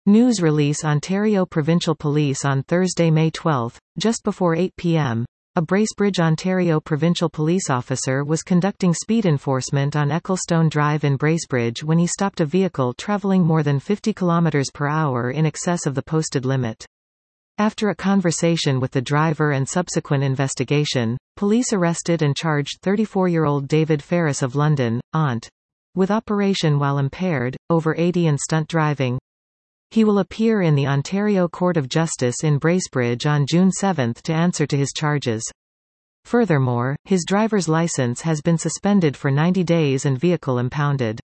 News release Ontario Provincial Police on Thursday, May 12, just before 8 p.m. A Bracebridge, Ontario Provincial Police officer was conducting speed enforcement on Ecclestone Drive in Bracebridge when he stopped a vehicle travelling more than 50 km per hour in excess of the posted limit. After a conversation with the driver and subsequent investigation, police arrested and charged 34-year-old David Ferris of London, ONT, with operation while impaired, over 80 and stunt driving. He will appear in the Ontario Court of Justice in Bracebridge on June 7 to answer to his charges. Furthermore, his driver's license has been suspended for 90 days and vehicle impounded.